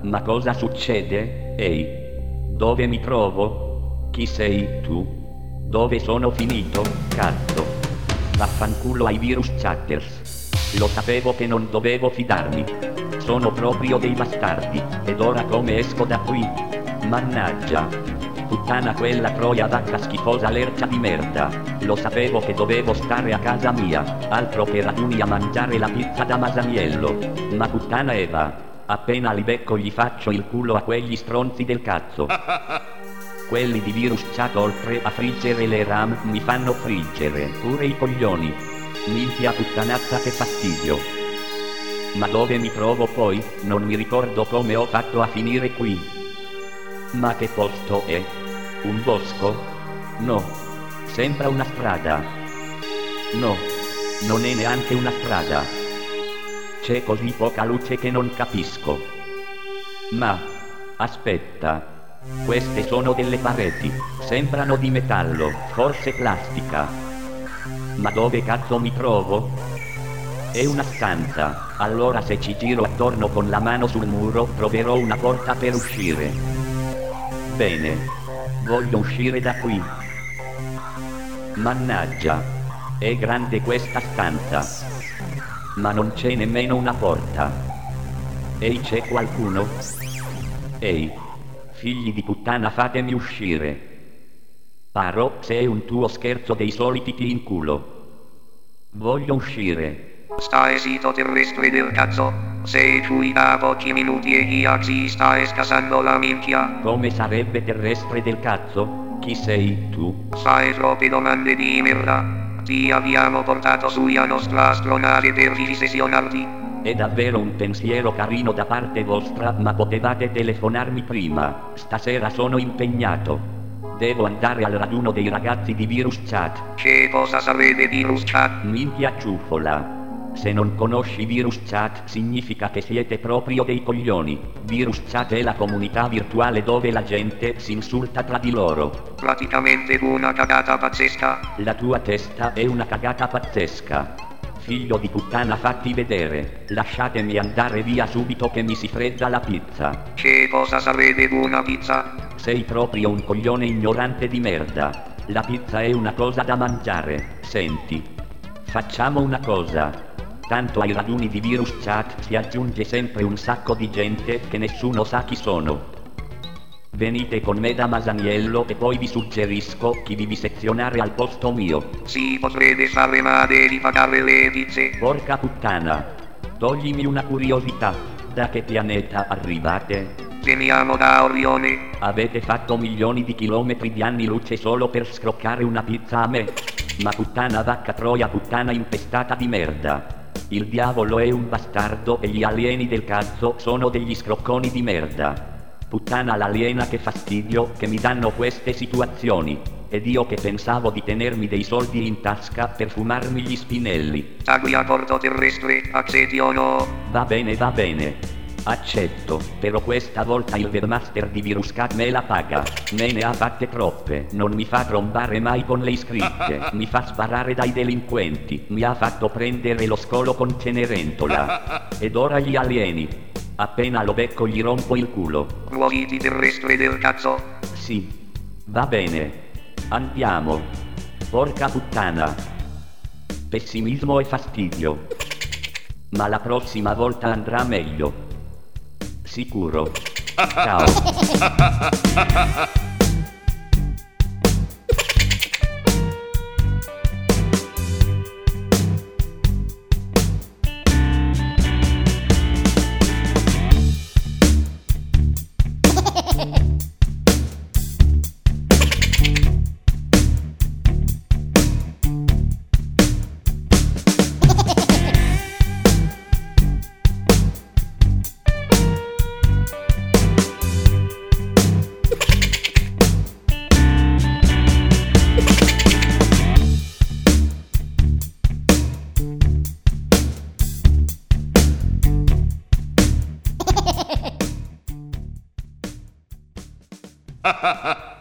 Ma cosa succede? Ehi, dove mi trovo? Chi sei tu? Dove sono finito? Cazzo. Vaffanculo ai virus chatters. Lo sapevo che non dovevo fidarmi. Sono proprio dei bastardi. Ed ora come esco da qui? Mannaggia. Puttana quella troia vacca schifosa lercia di merda. Lo sapevo che dovevo stare a casa mia. Altro che raduni a mangiare la pizza da Masaniello. Ma puttana Eva. Appena li becco gli faccio il culo a quegli stronzi del cazzo. Quelli di virus chat oltre a friggere le RAM mi fanno friggere pure i coglioni. Minchia puttanazza che fastidio. Ma dove mi trovo poi? Non mi ricordo come ho fatto a finire qui. Ma che posto è? Un bosco? No. Sembra una strada. No. Non è neanche una strada. C'è così poca luce che non capisco. Ma, aspetta. Queste sono delle pareti. Sembrano di metallo, forse plastica. Ma dove cazzo mi trovo? È una stanza. Allora se ci giro attorno con la mano sul muro troverò una porta per uscire. Bene. Voglio uscire da qui. Mannaggia. È grande questa stanza. Ma non c'è nemmeno una porta. Ehi, c'è qualcuno? Ehi, figli di puttana, fatemi uscire. Paro, se è un tuo scherzo dei soliti ti inculo. Voglio uscire. Stai zitto terrestre del cazzo. Sei qui da pochi minuti e io ci stai scassando la minchia. Come sarebbe terrestre del cazzo? Chi sei tu? Fai troppe domande di merda. Ti abbiamo portato sulla nostra astronave per vivisezionarti. È davvero un pensiero carino da parte vostra, ma potevate telefonarmi prima. Stasera sono impegnato. Devo andare al raduno dei ragazzi di virus chat. Che cosa sarebbe virus chat? Minchia ciuffola. Se non conosci virus chat significa che siete proprio dei coglioni. Virus chat è la comunità virtuale dove la gente si insulta tra di loro. Praticamente una cagata pazzesca. La tua testa è una cagata pazzesca. Figlio di puttana, fatti vedere. Lasciatemi andare via subito che mi si fredda la pizza. Che cosa sarebbe una pizza? Sei proprio un coglione ignorante di merda. La pizza è una cosa da mangiare. Senti. Facciamo una cosa. Tanto ai raduni di virus chat si aggiunge sempre un sacco di gente che nessuno sa chi sono. Venite con me da Masaniello e poi vi suggerisco chi vivisezionare al posto mio. Si potrebbe fare, ma devi pagare le pizze. Porca puttana. Toglimi una curiosità. Da che pianeta arrivate? Veniamo da Orione. Avete fatto milioni di chilometri di anni luce solo per scroccare una pizza a me? Ma puttana vacca troia, puttana impestata di merda. Il diavolo è un bastardo e gli alieni del cazzo sono degli scrocconi di merda. Puttana l'aliena, che fastidio che mi danno queste situazioni. Ed io che pensavo di tenermi dei soldi in tasca per fumarmi gli spinelli. Tagli a bordo terrestre, accetti o no? Va bene. Accetto, però questa volta il webmaster di Viruscat me la paga. Me ne ha fatte troppe, non mi fa trombare mai con le iscritte, mi fa sparare dai delinquenti, mi ha fatto prendere lo scolo con Cenerentola. Ed ora gli alieni. Appena lo becco gli rompo il culo. Ruoliti terrestre del cazzo. Sì. Va bene. Andiamo. Porca puttana. Pessimismo e fastidio. Ma la prossima volta andrà meglio. Sicuro. Ciao. Ha ha ha!